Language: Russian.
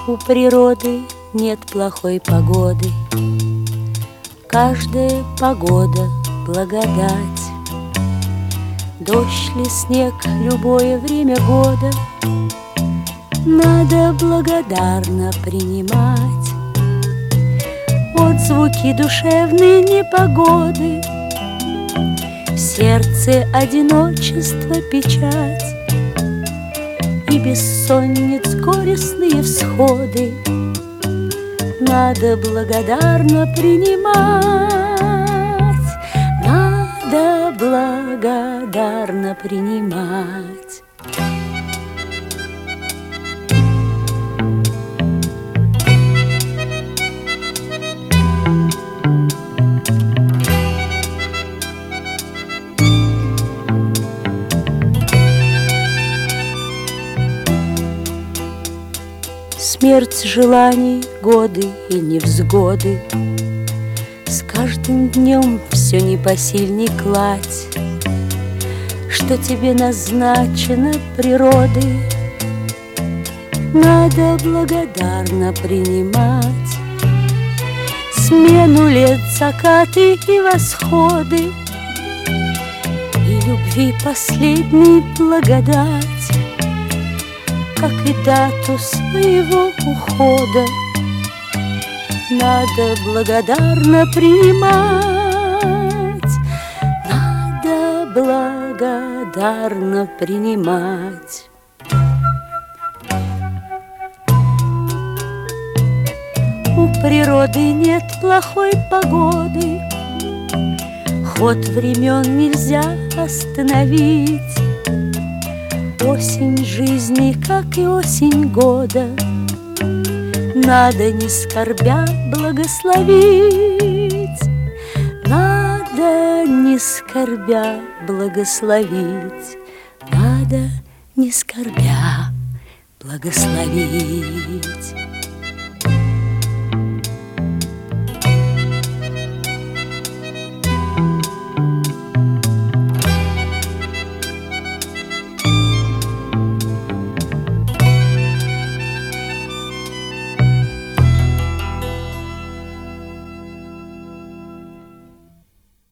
У природы нет плохой погоды, каждая погода — благодать. Дождь ли, снег, любое время года надо благодарно принимать. Отзвуки душевной непогоды, в сердце одиночество печать, и бессонниц горестные всходы надо благодарно принимать. Надо благодарно принимать. Смерть желаний, годы и невзгоды, с каждым днем все непосильней кладь, что тебе назначено природой, надо благодарно принимать. Смену лет, закаты и восходы, и любви последней благодать, как и дату своего ухода, надо благодарно принимать. Надо благодарно принимать. У природы нет плохой погоды, ход времен нельзя остановить. Осень жизни, как и осень года, надо не скорбя благословить. Надо не скорбя благословить. Надо не скорбя благословить.